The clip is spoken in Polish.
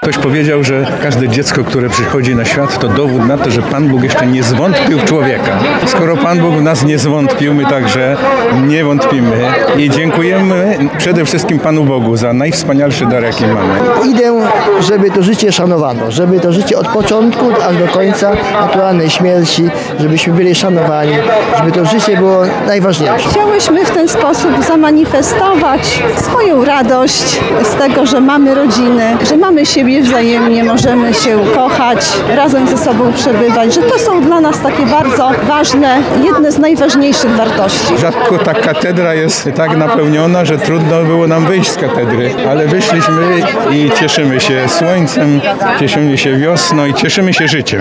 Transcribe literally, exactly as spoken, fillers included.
Ktoś powiedział, że każde dziecko, które przychodzi na świat, to dowód na to, że Pan Bóg jeszcze nie zwątpił w człowieka. Skoro Pan Bóg w nas nie zwątpił, my także nie wątpimy i dziękujemy przede wszystkim Panu Bogu za najwspanialszy dar, jaki mamy. Idę, żeby to życie szanowano, żeby to życie od początku aż do końca naturalnej śmierci, żebyśmy byli szanowani, żeby to życie było najważniejsze. Chciałyśmy w ten sposób zamanifestować swoją radość z tego, że mamy rodziny, że mamy siebie wzajemnie, możemy się kochać, razem ze sobą przebywać, że to są dla nas takie bardzo ważne, jedne z najważniejszych wartości. Rzadko ta katedra jest tak napełniona, że trudno było nam wyjść z katedry, ale wyszliśmy i cieszymy się słońcem, cieszymy się wiosną i cieszymy się życiem.